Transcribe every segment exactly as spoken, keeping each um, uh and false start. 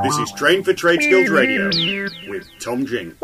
This is Train for Trade Skills Radio with Tom Jinks.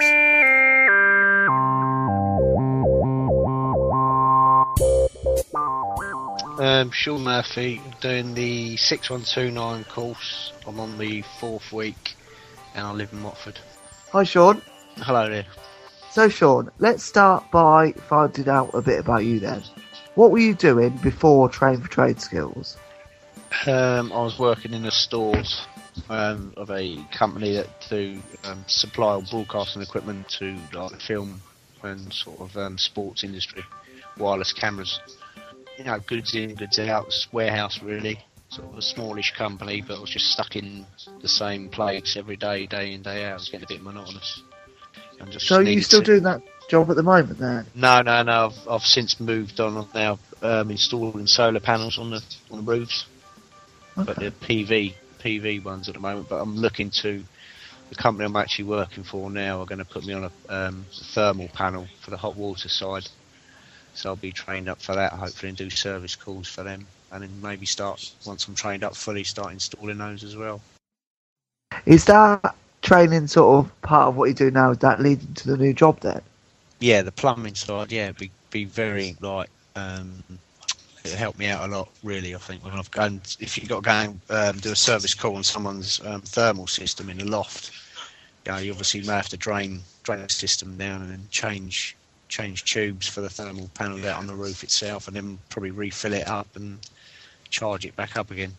Um, Sean Murphy, doing the six one two nine course. I'm on the fourth week and I live in Watford. Hi Sean. Hello there. So Sean, let's start by finding out a bit about you then. What were you doing before Train for Trade Skills? Um, I was working in the stores um, of a company that do um, supply broadcasting equipment to like film and sort of um, sports industry, wireless cameras. You know, goods in, goods out, warehouse really. Sort of a smallish company, but I was just stuck in the same place every day, day in, day out. It was getting a bit monotonous. And just so are you still to... doing that job at the moment then? No, no, no. I've, I've since moved on. I'm now um, installing solar panels on the on the roofs, okay. But they're P V P V ones at the moment. But I'm looking to the company I'm actually working for now are going to put me on a, um, a thermal panel for the hot water side. So I'll be trained up for that, hopefully, and do service calls for them. And then maybe start, once I'm trained up fully, start installing those as well. Is that training sort of part of what you do now? Is that leading to the new job then? Yeah, the plumbing side, yeah, be be very, like, um, it'll help me out a lot, really, I think. When I've gone, if you've got to go and um, do a service call on someone's um, thermal system in the loft, you know, you obviously may have to drain, drain the system down and then change... change tubes for the thermal panel out on the roof itself, and then probably refill it up and charge it back up again.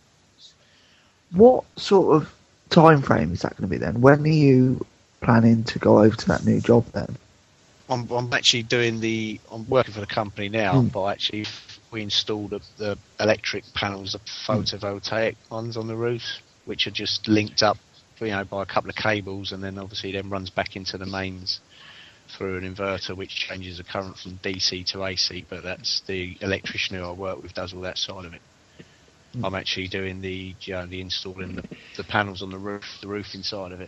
What sort of time frame is that going to be then? When are you planning to go over to that new job then? I'm, I'm actually doing the. I'm working for the company now, mm. but actually we installed the, the electric panels, the photovoltaic mm. ones on the roofs, which are just linked up, you know, by a couple of cables, and then obviously then runs back into the mains through an inverter, which changes the current from D C to A C, but that's the electrician who I work with does all that side of it. Mm. I'm actually doing the, you know, the installing the, the panels on the roof, the roof inside of it.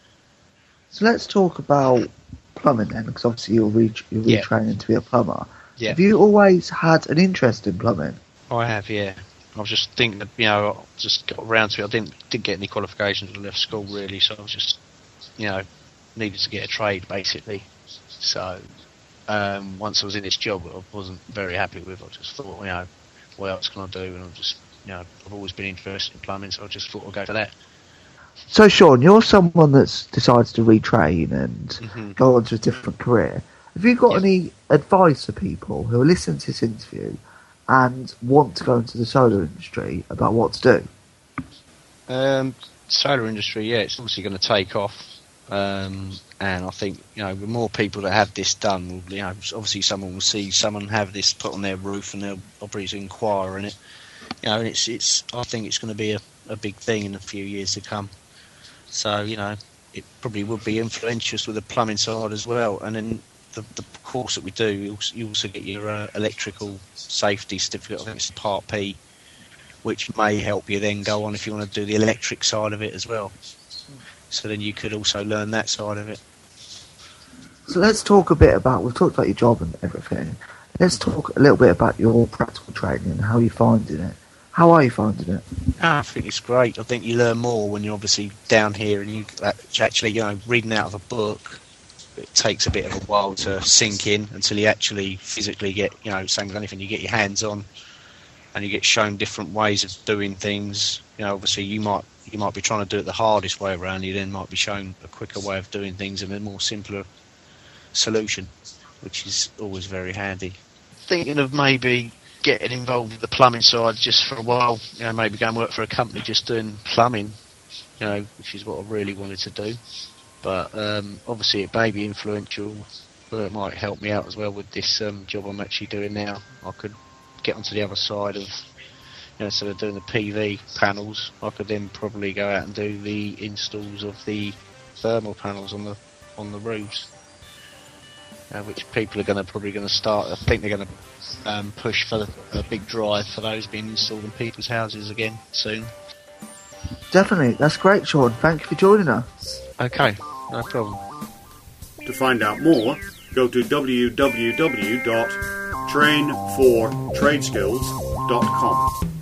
So let's talk about plumbing then, because obviously you're, re- you're yeah. retraining to be a plumber. Yeah. Have you always had an interest in plumbing? I have, yeah. I was just thinking that, you know, I just got around to it. I didn't, didn't get any qualifications when I left school, really, so I was just, you know, needed to get a trade, basically. So, um, once I was in this job, I wasn't very happy with. I just thought, you know, what else can I do? And I just, you know, I've always been interested in plumbing, so I just thought I'd go for that. So, Sean, you're someone that's decides to retrain and mm-hmm. go on to a different career. Have you got yeah. any advice for people who are listening to this interview and want to go into the solar industry about what to do? Um, solar industry, yeah, it's obviously going to take off. Um, and I think, you know, the more people that have this done, will, you know, obviously someone will see someone have this put on their roof and they'll obviously inquire in it. You know, and it's, it's, I think it's going to be a, a big thing in a few years to come. So, you know, it probably would be influential with the plumbing side as well. And then the, the course that we do, you also, you also get your uh, electrical safety certificate, I think it's Part P, which may help you then go on if you want to do the electric side of it as well. So then you could also learn that side of it. So let's talk a bit about, we've talked about your job and everything. Let's talk a little bit about your practical training and how you're finding it. How are you finding it? I think it's great. I think you learn more when you're obviously down here and you actually, you know, reading out of a book. It takes a bit of a while to sink in until you actually physically get, you know, same with anything, you get your hands on and you get shown different ways of doing things. You know, obviously you might you might be trying to do it the hardest way around, you then might be shown a quicker way of doing things and a more simpler solution, which is always very handy. Thinking of maybe getting involved with the plumbing side just for a while, you know, maybe go and work for a company just doing plumbing, you know, which is what I really wanted to do. But um, obviously it may be influential, but it might help me out as well with this um, job I'm actually doing now. I could get onto the other side of, you know, instead of doing the P V panels, I could then probably go out and do the installs of the thermal panels on the on the roofs, uh, which people are going to probably going to start. I think they're going to um, push for the, a big drive for those being installed in people's houses again soon. Definitely, that's great, Sean. Thank you for joining us. Okay, no problem. To find out more, go to w w w dot train for trade skills dot com.